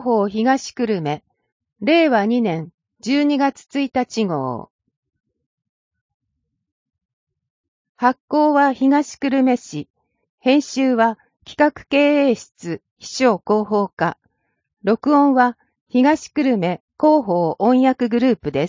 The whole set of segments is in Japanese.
報東久留米、令和2年12月1日号。発行は東久留米市、編集は企画経営室秘書広報課、録音は東久留米広報音訳グループです。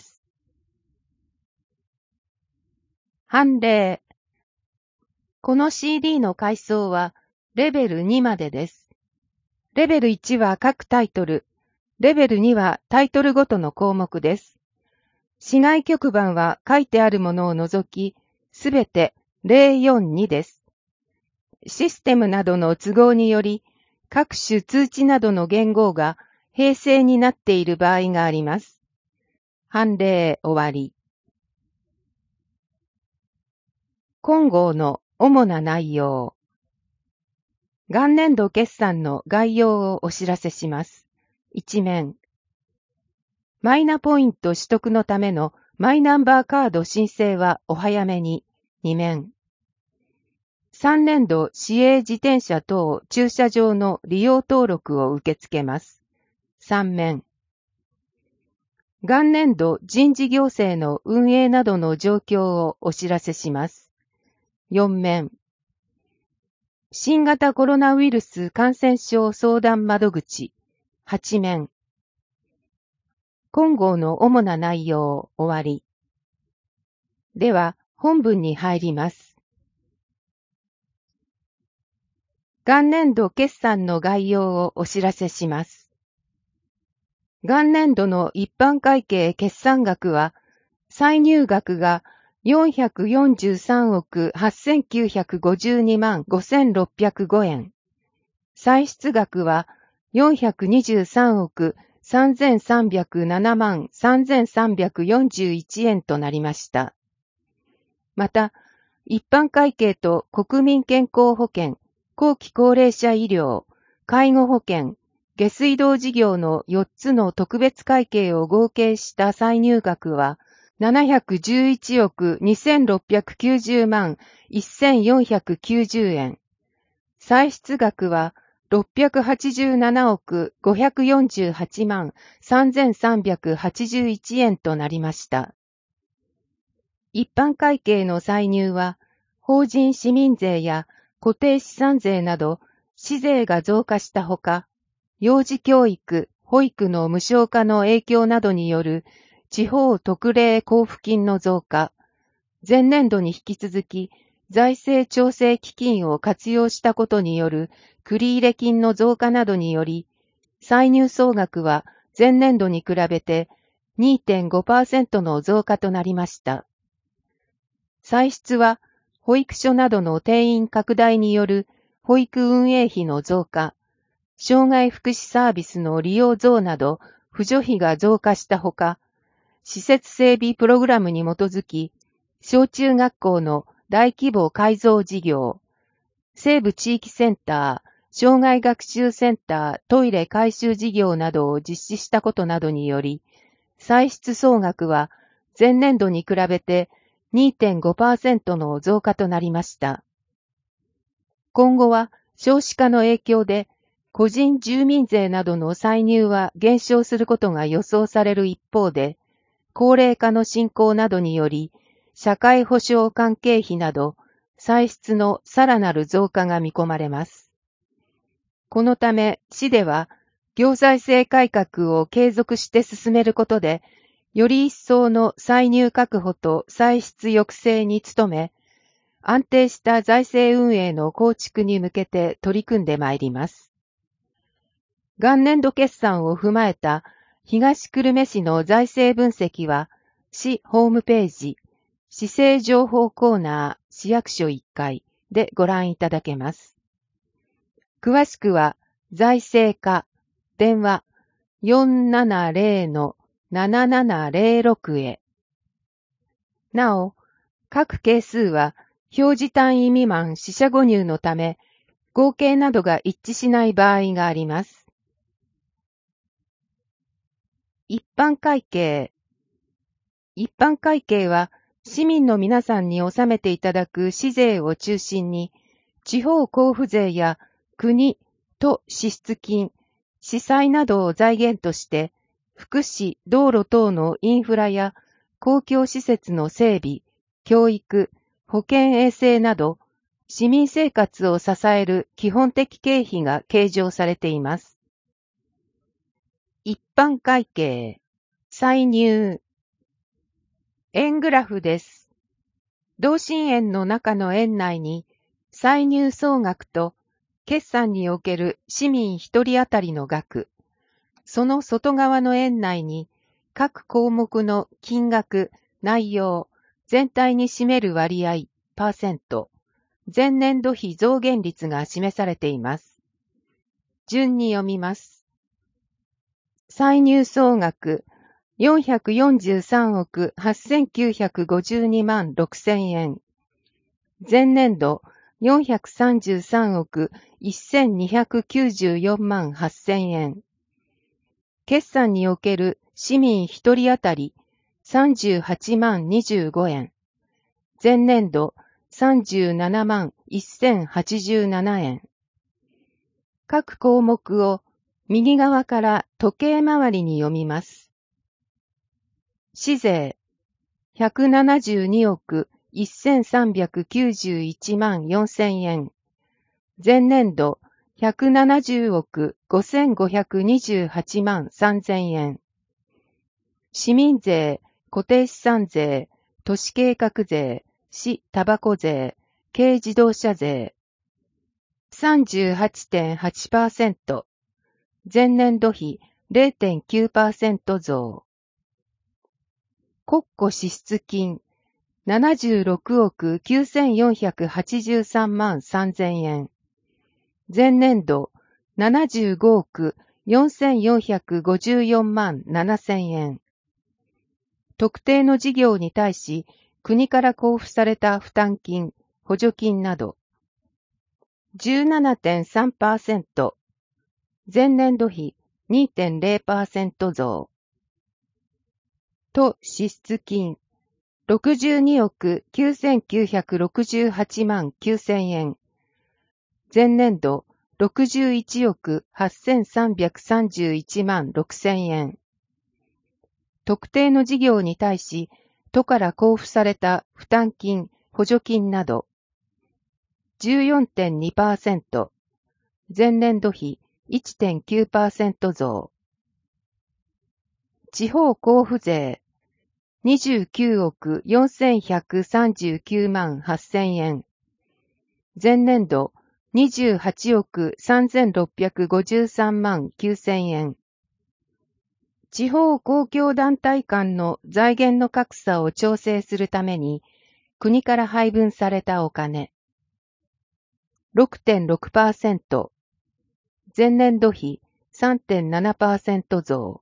判例。この CD の階層はレベル2までです。レベル1は各タイトル、レベル2はタイトルごとの項目です。市外局番は書いてあるものを除き、すべて042です。システムなどの都合により、各種通知などの言語が併成になっている場合があります。判例終わり。今号の主な内容。元年度決算の概要をお知らせします。1面。マイナポイント取得のためのマイナンバーカード申請はお早めに。2面。3年度市営自転車等駐車場の利用登録を受け付けます。3面。元年度人事行政の運営などの状況をお知らせします。4面。新型コロナウイルス感染症相談窓口。8面。今号の主な内容終わり。では、本文に入ります。元年度決算の概要をお知らせします。元年度の一般会計決算額は、歳入額が443億8952万5605円。歳出額は423億3307万3341円となりました。また、一般会計と国民健康保険、後期高齢者医療、介護保険、下水道事業の4つの特別会計を合計した歳入額は、711億2690万1490円。歳出額は687億548万3381円となりました。一般会計の歳入は、法人市民税や固定資産税など、市税が増加したほか、幼児教育、保育の無償化の影響などによる地方特例交付金の増加、前年度に引き続き財政調整基金を活用したことによる繰入金の増加などにより、歳入総額は前年度に比べて 2.5% の増加となりました。歳出は保育所などの定員拡大による保育運営費の増加、障害福祉サービスの利用増など扶助費が増加したほか、施設整備プログラムに基づき、小中学校の大規模改造事業、西部地域センター、障害学習センター、トイレ改修事業などを実施したことなどにより、歳出総額は前年度に比べて 2.5% の増加となりました。今後は少子化の影響で、個人住民税などの歳入は減少することが予想される一方で、高齢化の進行などにより、社会保障関係費など、歳出のさらなる増加が見込まれます。このため、市では、行財政改革を継続して進めることで、より一層の歳入確保と歳出抑制に努め、安定した財政運営の構築に向けて取り組んでまいります。元年度決算を踏まえた東久留米市の財政分析は、市ホームページ、市政情報コーナー市役所1階でご覧いただけます。詳しくは、財政課、電話 470-7706 へ。なお、各係数は、表示単位未満四捨五入のため、合計などが一致しない場合があります。一般会計。一般会計は、市民の皆さんに納めていただく市税を中心に、地方交付税や国、都支出金、 市債などを財源として、福祉、道路等のインフラや公共施設の整備、教育、保健衛生など、市民生活を支える基本的経費が計上されています。一般会計、歳入。円グラフです。同心円の中の円内に、歳入総額と、決算における市民一人当たりの額、その外側の円内に、各項目の金額、内容、全体に占める割合、パーセント、前年度比増減率が示されています。順に読みます。歳入総額、443億8952万6000円。前年度、433億1294万8000円。決算における市民一人当たり38万25円。前年度37万1087円。各項目を右側から時計回りに読みます。市税172億1391万4000円。前年度170億5528万3000円。市民税、固定資産税、都市計画税、市タバコ税、軽自動車税。38.8%。前年度比 0.9% 増。国庫支出金76億9483万3000円。前年度75億4454万7000円。特定の事業に対し国から交付された負担金、補助金など。17.3%。前年度比 2.0% 増。都支出金62億9968万9000円。前年度61億8331万6000円。特定の事業に対し都から交付された負担金、補助金など。14.2%。前年度比 1.9% 増。地方交付税29億4139万8000円。前年度28億3653万9000円。地方公共団体間の財源の格差を調整するために国から配分されたお金。6.6%。前年度比 3.7% 増。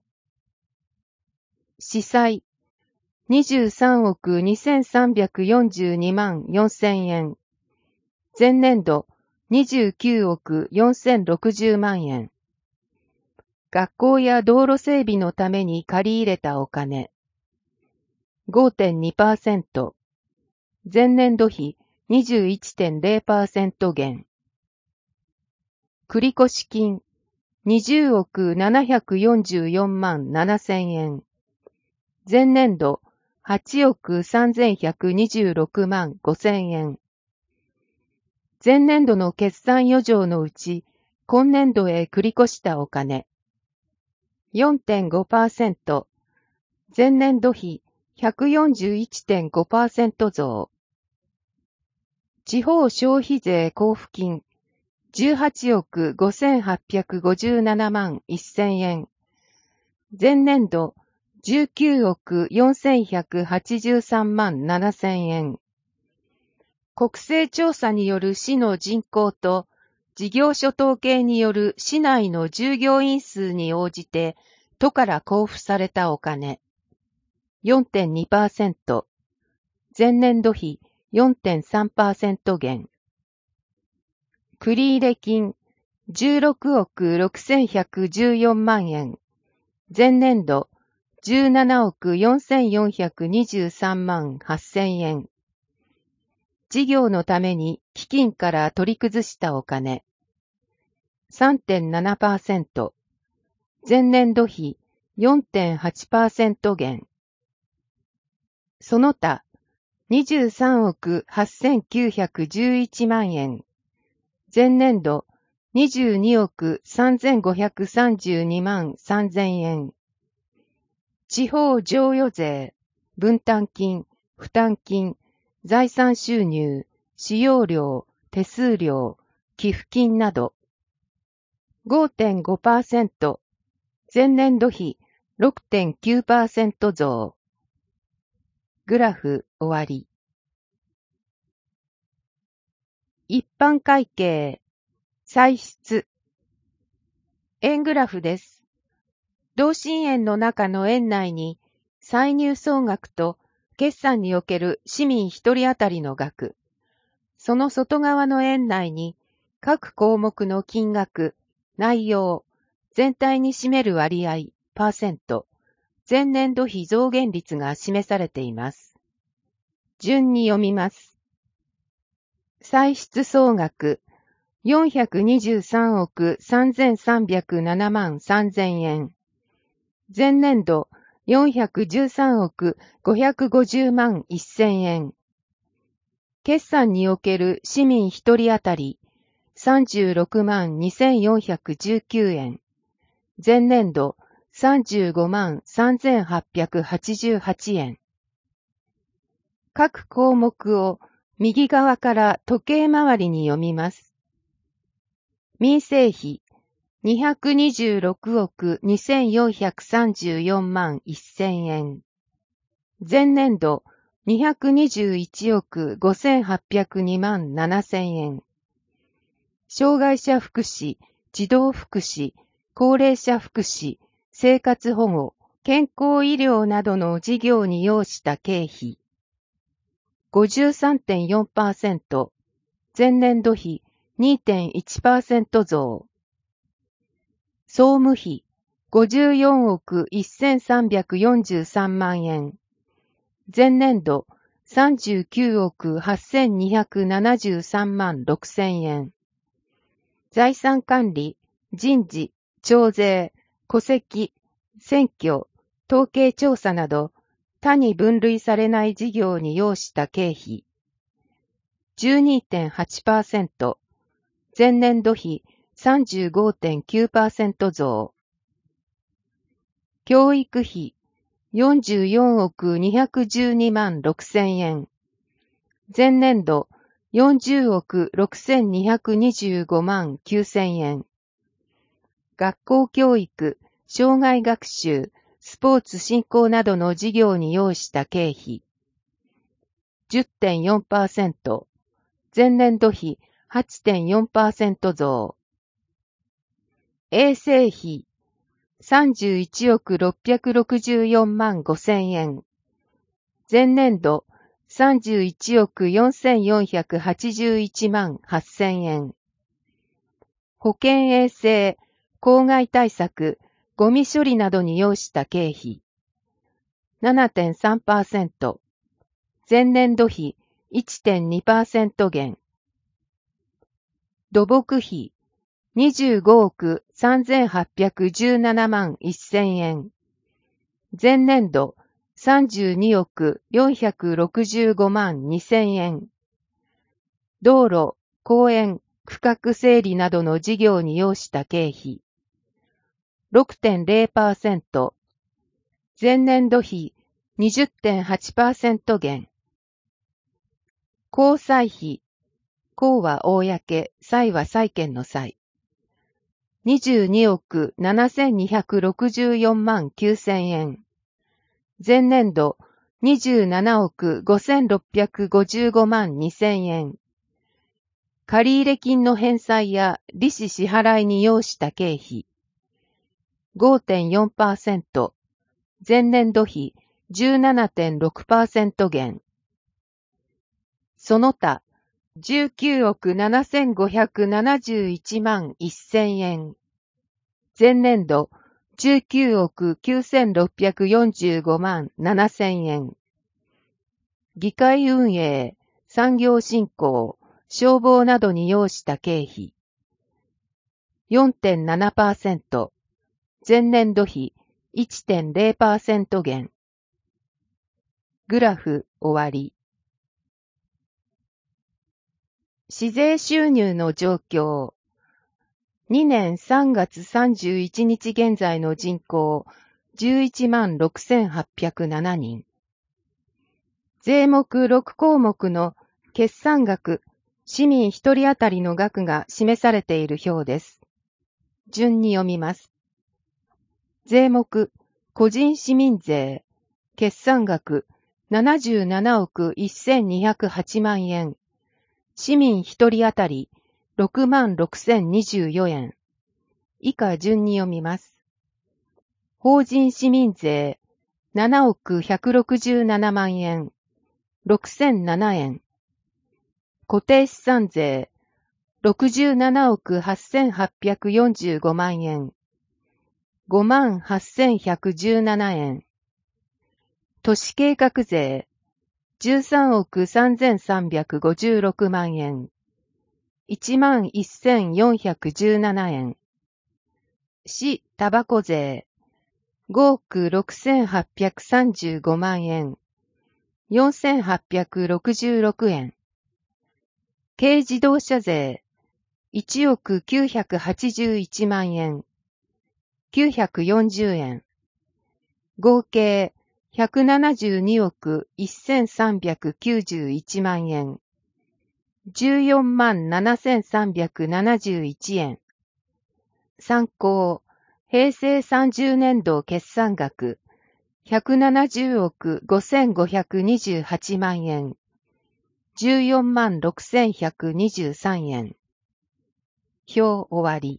市債23億2342万4000円。前年度29億4060万円。学校や道路整備のために借り入れたお金。5.2%。前年度比 21.0% 減。繰越金20億744万7000円。前年度8億3126万5000円。前年度の決算余剰のうち、今年度へ繰り越したお金。4.5%。前年度比 141.5% 増。地方消費税交付金18億5857万1000円。前年度19億4183万7000円。国勢調査による市の人口と事業所統計による市内の従業員数に応じて都から交付されたお金。4.2%。前年度比 4.3% 減。繰入金16億6114万円。前年度17億4423万8000円。事業のために基金から取り崩したお金。3.7%。 前年度比 4.8% 減。その他、23億8911万円。前年度22億3532万3000円。地方譲与税、分担金、負担金、財産収入、使用料、手数料、寄付金など。5.5%、前年度比 6.9% 増。グラフ終わり。一般会計、歳出。円グラフです。同心円の中の円内に、歳入総額と決算における市民一人当たりの額、その外側の円内に、各項目の金額、内容、全体に占める割合、パーセント、前年度比増減率が示されています。順に読みます。歳出総額、423億3307万3000円。前年度、413億550万1000円。決算における市民一人当たり、36万2419円。前年度、35万3888円。各項目を右側から時計回りに読みます。民生費、226億2434万1000円。前年度、221億5802万7000円。障害者福祉、児童福祉、高齢者福祉、生活保護、健康医療などの事業に要した経費。53.4%、前年度比 2.1% 増。総務費、54億1343万円。前年度、39億8273万6000円。財産管理、人事、徴税、戸籍、選挙、統計調査など、他に分類されない事業に要した経費。12.8%、前年度比 35.9% 増。教育費、44億212万6000円。前年度、40億6225万9000円。学校教育、生涯学習、スポーツ振興などの事業に要した経費。10.4%、前年度比 8.4% 増。衛生費、31億664万5000円。前年度、31億4481万8000円。保健衛生、公害対策、ゴミ処理などに要した経費。7.3%、前年度比 1.2% 減。土木費、25億3817万1000円。前年度、32億465万2000円。道路、公園、区画整理などの事業に要した経費。6.0%、前年度比 20.8% 減。公債費、公は公、債は債権の債。22億7264万9000円。前年度27億5655万2000円。借入金の返済や利子支払いに要した経費。5.4%、前年度比 17.6% 減。その他、19億7571万1000円。前年度、19億9645万7000円。議会運営、産業振興、消防などに要した経費。4.7%、 前年度比 1.0% 減。グラフ終わり。市税収入の状況。2年3月31日現在の人口116,807人。税目6項目の決算額、市民1人当たりの額が示されている表です。順に読みます。税目、個人市民税、決算額77億1208万円。市民1人当たり66,024円。以下順に読みます。法人市民税7億167万円。6007円。固定資産税67億8845万円。58,117円。都市計画税13億3356万円。11,417円。市タバコ税5億6835万円。4,866円。軽自動車税1億981万円。940円。合計172億1391万円。147,371円。参考、平成30年度決算額、170億5528万円。146,123円。表終わり。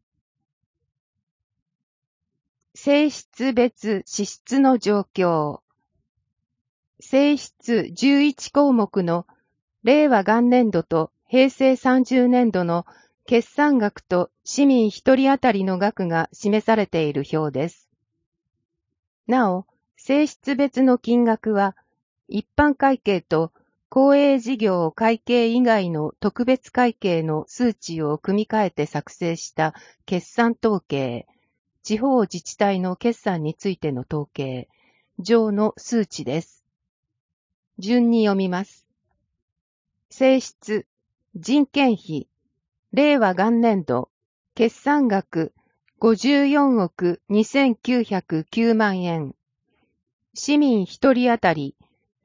性質別支出の状況。性質11項目の令和元年度と平成30年度の決算額と市民1人当たりの額が示されている表です。なお、性質別の金額は、一般会計と公営事業会計以外の特別会計の数値を組み替えて作成した決算統計、地方自治体の決算についての統計、上の数値です。順に読みます。性質、人件費、令和元年度、決算額54億2909万円。市民1人当たり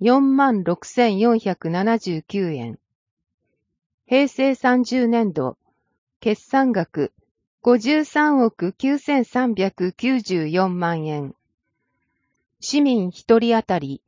46,479円。平成30年度、決算額53億9394万円。市民1人当たり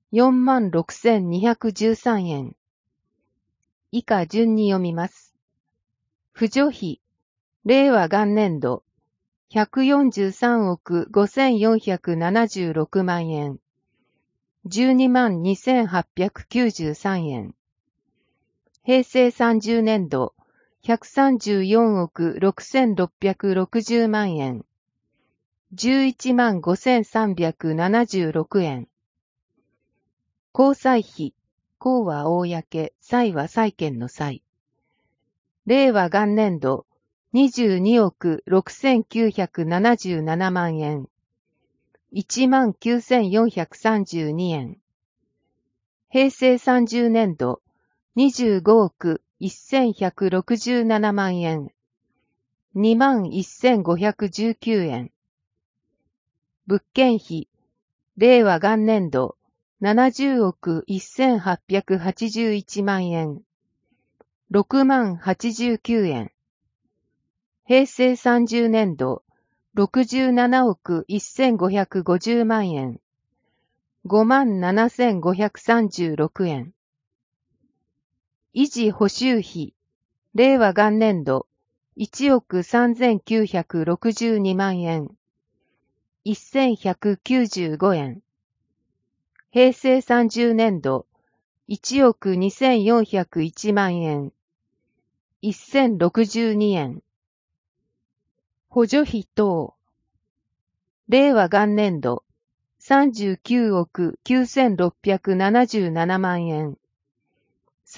46,213円。以下順に読みます。扶助費、令和元年度、143億5476万円。122,893円。平成30年度、134億6660万円。115,376円。公債費、公は公、債は債権の債。令和元年度、22億6977万円。19,432円。平成30年度、25億1167万円。21,519円。物件費、令和元年度、70億1881万円。60,089円。平成30年度、67億1550万円。57,536円。維持補修費、令和元年度、1億3962万円。1195円。平成30年度、1億2401万円。1062円。補助費等。令和元年度、39億9677万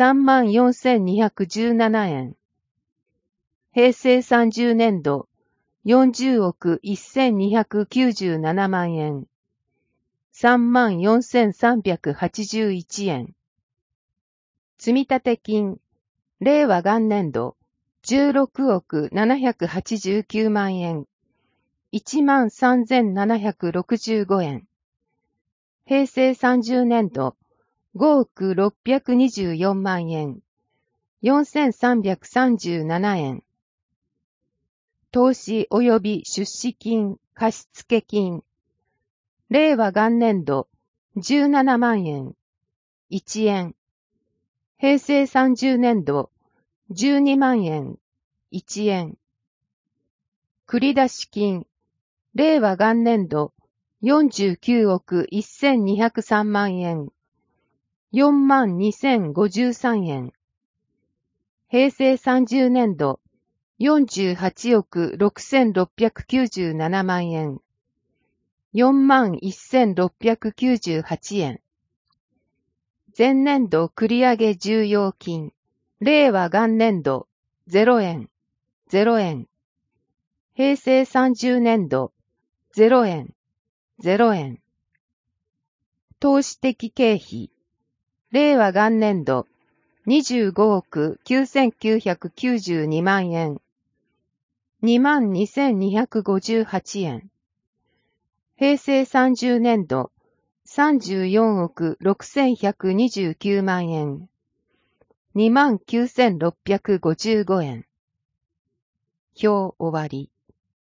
円。34,217円。平成30年度、 40億1297万円。34,381円。積立金、令和元年度、16億789万円。13,765円。平成30年度、5億624万円。4,337円。投資及び出資金、貸付金。令和元年度、17万円。1円。平成30年度、12万円。1円。繰出金。令和元年度、49億1203万円。42,053円。平成30年度、48億6697万円。41,698円。前年度繰上重要金。令和元年度、0円、0円。平成30年度、0円、0円。投資的経費。令和元年度、25億9992万円。22,258円。平成30年度、34億6129万円。29,655円。表終わり。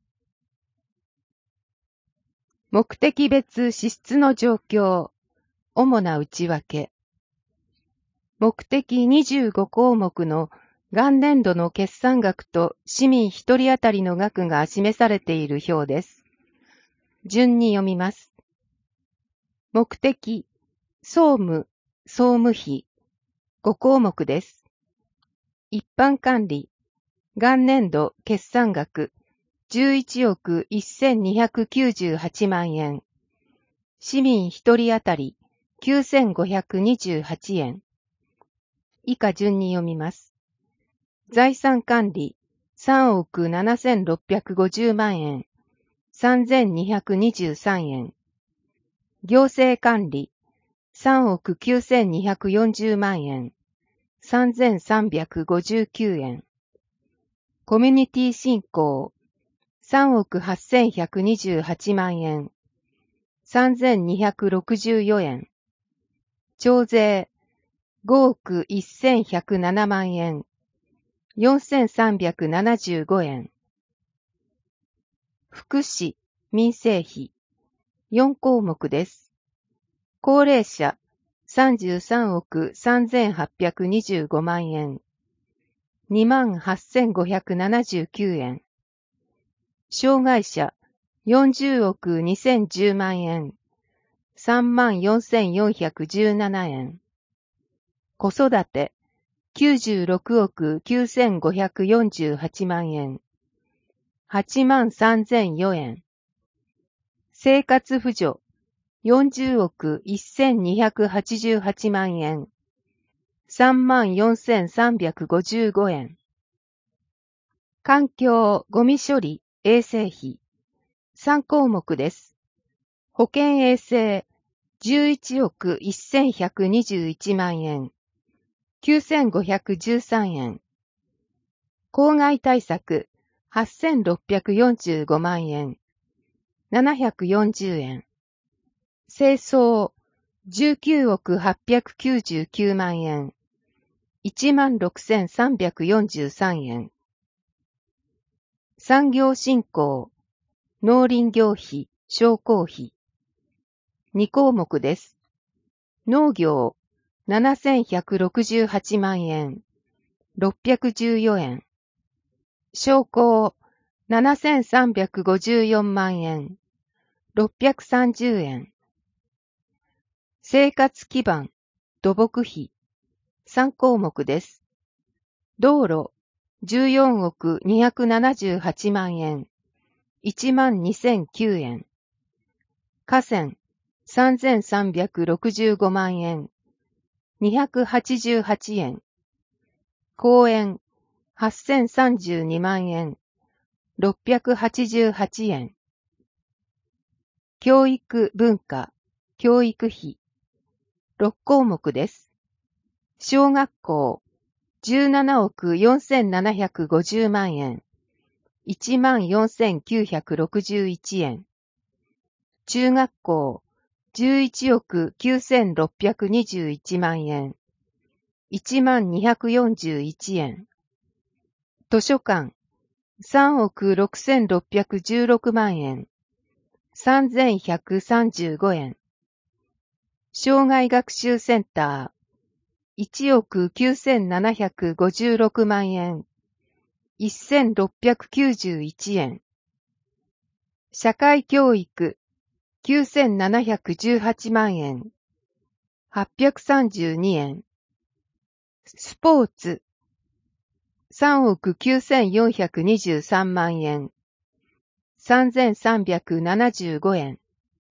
目的別支出の状況。主な内訳。目的25項目の元年度の決算額と市民一人当たりの額が示されている表です。順に読みます。目的、総務、総務費、5項目です。一般管理、元年度決算額、11億1298万円。市民一人当たり、9,528円。以下順に読みます。財産管理、3億7,650万円。3,223円。行政管理、3億9,240万円。3,359円。コミュニティ振興、3億8,128万円。3,264円。徴税、5億1,107万円。4,375円。福祉、民生費、4項目です。高齢者、33億3,825万円。28,579円。障害者、40億2,010万円。34,417円。子育て、96億9,548万円。83,004円。生活扶助、40億1,288万円。34,355円。環境、ゴミ処理、衛生費、3項目です。保健衛生、11億1,121万円。9,513円。公害対策、8,645万円。740円。清掃、19億899万円。16,343円。産業振興、農林業費、商工費。2項目です。農業、7,168万円。614円。商工、7,354万円。630円。生活基盤、土木費。3項目です。道路、14億278万円。12,009円。河川、3,365万円。288円。公園、8,032万円。 688円。教育文化、教育費、6項目です。小学校、17億4750万円、14,961円。中学校、11億9621万円、1241円。図書館、3億6616万円、3135円。障害学習センター、1億9756万円、1691円。社会教育、9718万円、832円。スポーツ、3億9423万円、3375円。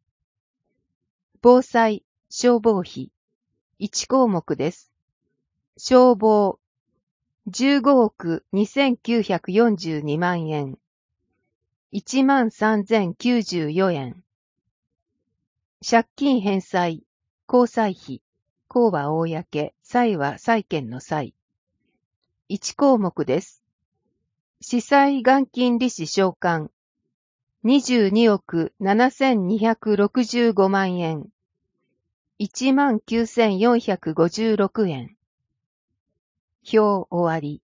防災、消防費、1項目です。消防、15億2942万円、13,094円。借金返済、交際費、公は公、債は債権の債。1項目です。司祭元金利子償還、22億7265万円、19,456円。表終わり。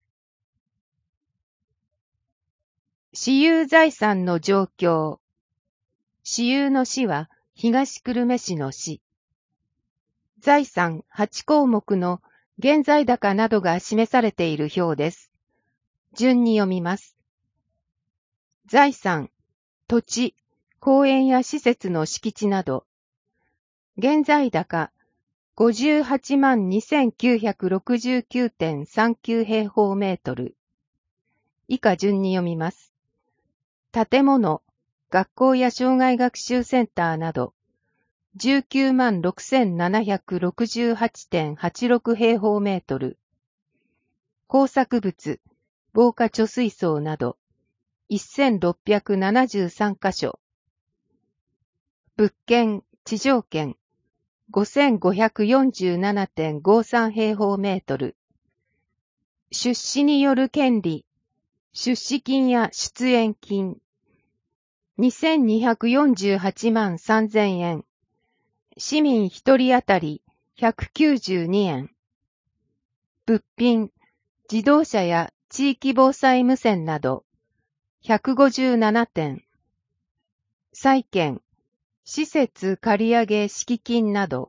私有財産の状況。私有の市は東久留米市の市。財産8項目の現在高などが示されている表です。順に読みます。財産、土地、公園や施設の敷地など。現在高、582,969.39 平方メートル。以下順に読みます。建物、学校や障害学習センターなど。196,768.86 平方メートル。工作物、防火貯水槽など、1673カ所。物件、地上権、5,547.53 平方メートル。出資による権利、出資金や出演金、2,248万3000円。市民一人当たり192円。物品、自動車や地域防災無線など157点。債券、施設借上敷金など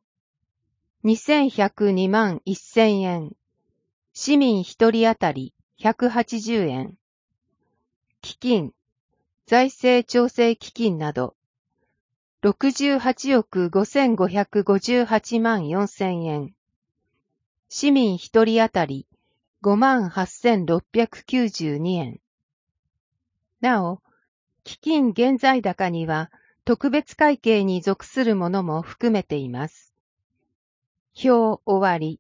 2,102万1000円。市民一人当たり180円。基金、財政調整基金など68億5558万4000円。市民一人当たり58,692円。なお、基金現在高には特別会計に属するものも含めています。表終わり。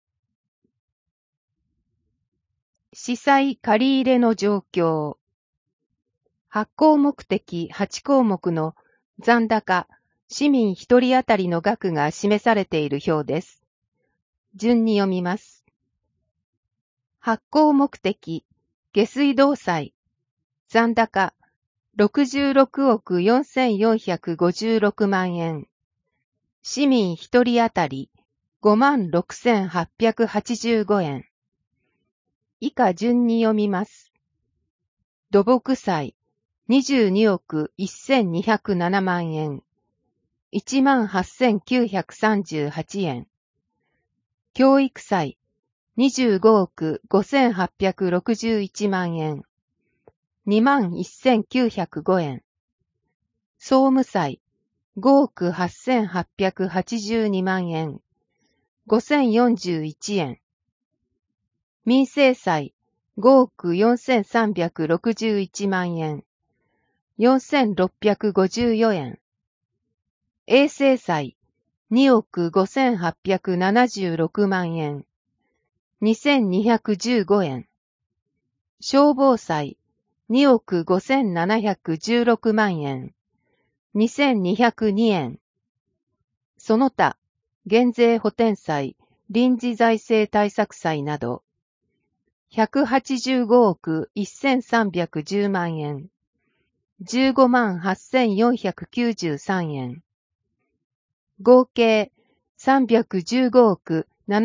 司祭借入の状況。発行目的8項目の残高、市民一人当たりの額が示されている表です。順に読みます。発行目的、下水道債、残高、66億4456万円。市民一人当たり、56,885円。以下順に読みます。土木債、22億1207万円。18,938円。教育債、25億5861万円。21,905円。総務債、5億8882万円。5041円。民生債、5億4361万円。4654円。衛生債、2億5876万円。2215円。消防債、 2億5716万円、2202円。その他、減税補填債、臨時財政対策債など、185億1310万円、15万8493円。合計315億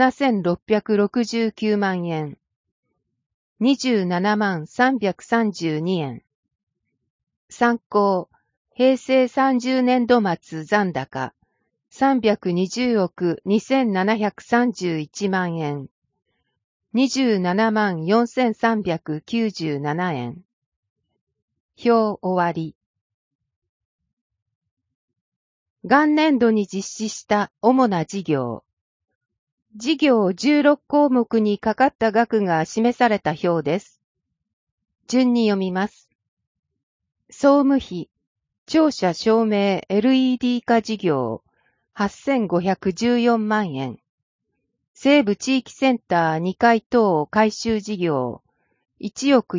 7669万円、27万332円。参考、平成30年度末残高、320億2731万円、27万4397円。表終わり。元年度に実施した主な事業。事業16項目にかかった額が示された表です。順に読みます。総務費、庁舎照明 LED 化事業、8514万円。西部地域センター2階等改修事業、1億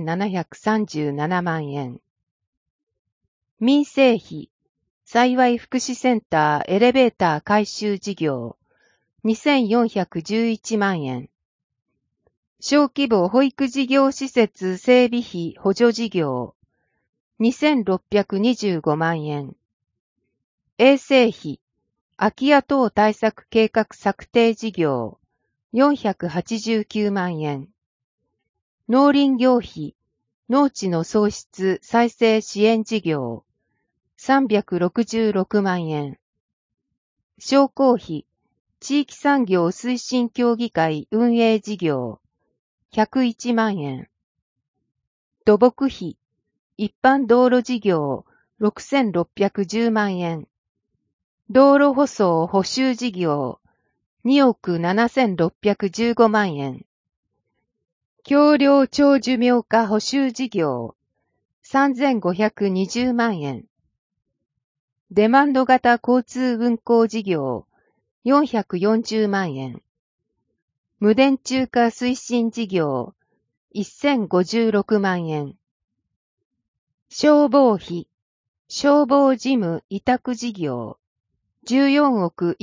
4737万円。民生費、幸福祉センターエレベーター改修事業、2411万円。小規模保育事業施設整備費補助事業、2625万円。衛生費、空き家等対策計画策定事業、489万円。農林業費、農地の創出再生支援事業、366万円。商工費、地域産業推進協議会運営事業、101万円。土木費、一般道路事業、6610万円。道路舗装補修事業、2億7615万円。橋梁長寿命化補修事業、3520万円。デマンド型交通運行事業、440万円。無電柱化推進事業、1056万円。消防費、消防事務委託事業、14億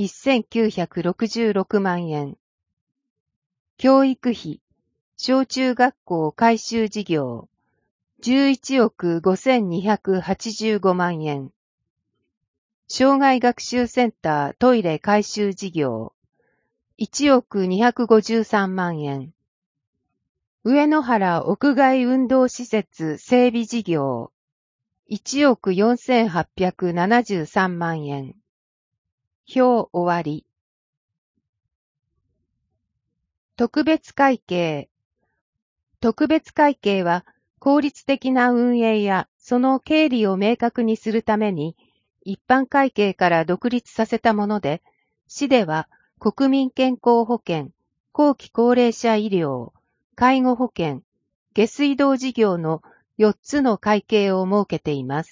1966万円。教育費、小中学校改修事業、11億5285万円。障害学習センタートイレ改修事業、1億253万円。上野原屋外運動施設整備事業、1億4873万円。表終わり。特別会計。特別会計は効率的な運営やその経理を明確にするために一般会計から独立させたもので、市では国民健康保険、後期高齢者医療、介護保険、下水道事業の4つの会計を設けています。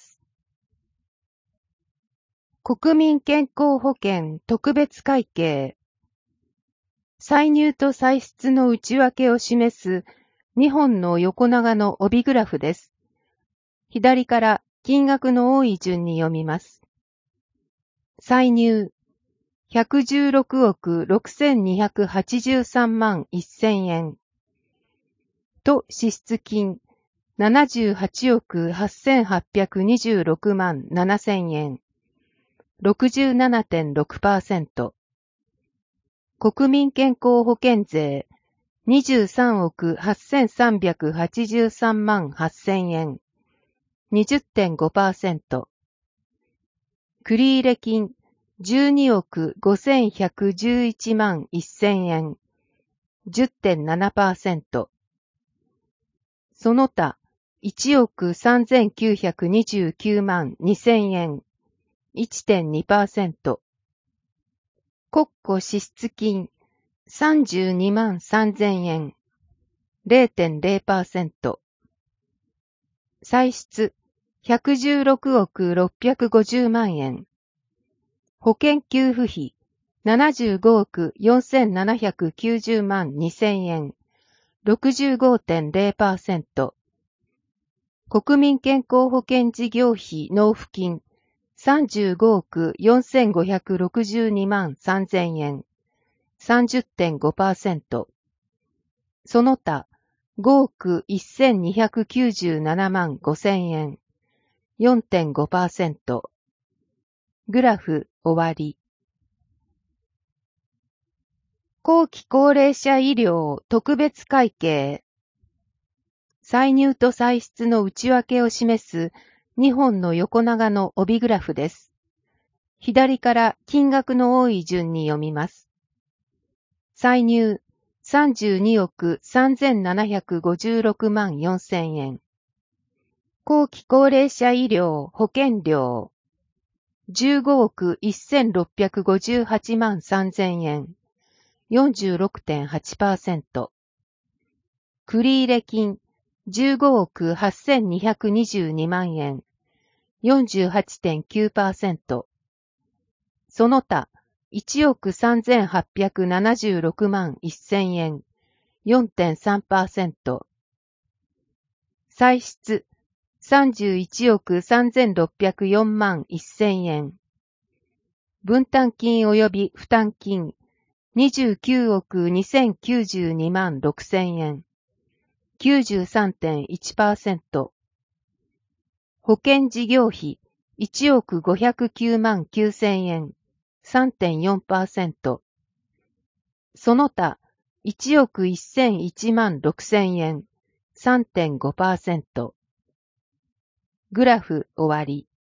国民健康保険特別会計。歳入と歳出の内訳を示す2本の横長の帯グラフです。左から金額の多い順に読みます。歳入、116億6283万1000円。と支出金、78億8826万7000円。67.6%。国民健康保険税、23億8383万8000円。20.5%。繰入金、12億5111万1000円。10.7%。その他、1億3929万2000円。1.2%。国庫支出金、32万3000円。0.0%。歳出、116億650万円。保険給付費、75億4790万2000円。65.0%。 国民健康保険事業費納付金35億4562万3000円 30.5%。その他5億1297万5000円 4.5%。グラフ終わり。後期高齢者医療特別会計。歳入と歳出の内訳を示す2本の横長の帯グラフです。左から金額の多い順に読みます。歳入32億3756万4000円。後期高齢者医療保険料15億1658万3000円。46.8%。繰入金15億8222万円。48.9%。その他1億3876万1000円。4.3%。歳出31億3604万1000円。分担金及び負担金29億2092万6000円。93.1%。保険事業費1億509万9000円。3.4%。その他1億1001万6000円。3.5%。グラフ終わり。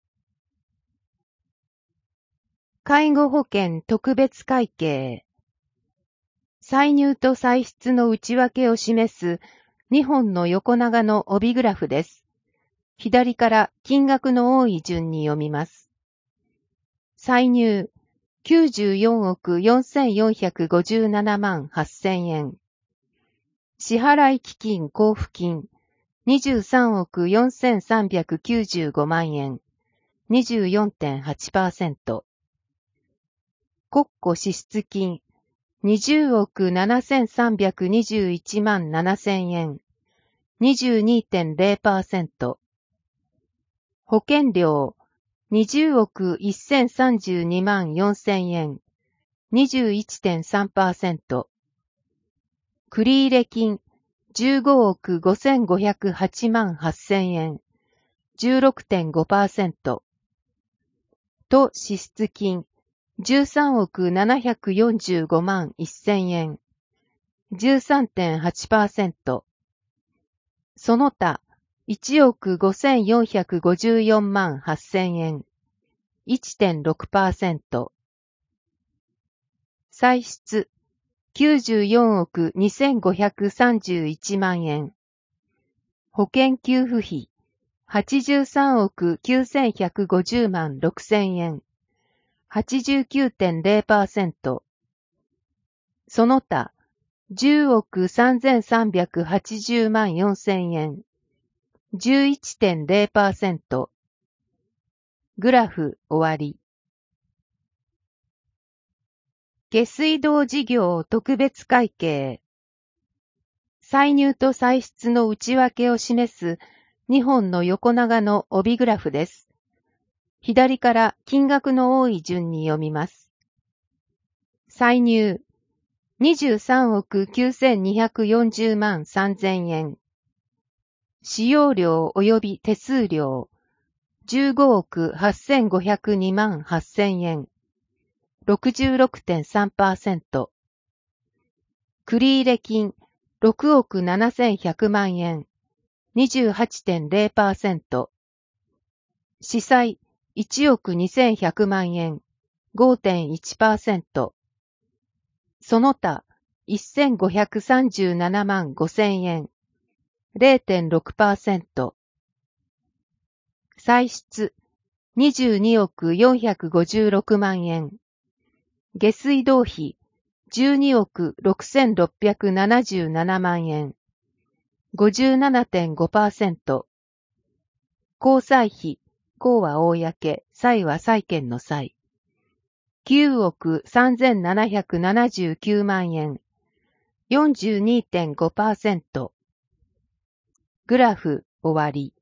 介護保険特別会計。歳入と歳出の内訳を示す2本の横長の帯グラフです。左から金額の多い順に読みます。歳入94億4457万8000円。支払基金交付金23億4395万円。24.8%。国庫支出金20億7321万7000円。22.0%。保険料20億1032万4000円。21.3%。繰入金15億5508万8000円。16.5%。と支出金13億745万1000円。13.8%。その他1億5454万8000円。1.6%。歳出94億2531万円。保険給付費83億9150万6000円。89.0%。その他10億3380万4000円。11.0%。グラフ終わり。下水道事業特別会計。歳入と歳出の内訳を示す2本の横長の帯グラフです。左から金額の多い順に読みます。歳入23億9240万3000円。使用料及び手数料15億8502万8000円。66.3%。繰入金6億7100万円。28.0%。支債1億2100万円。5.1%。その他1537万5000円。0.6%。歳出22億456万円。下水道費12億6677万円。57.5%。交際費、公は公、債は債権の債。9億3779万円。42.5%。グラフ終わり。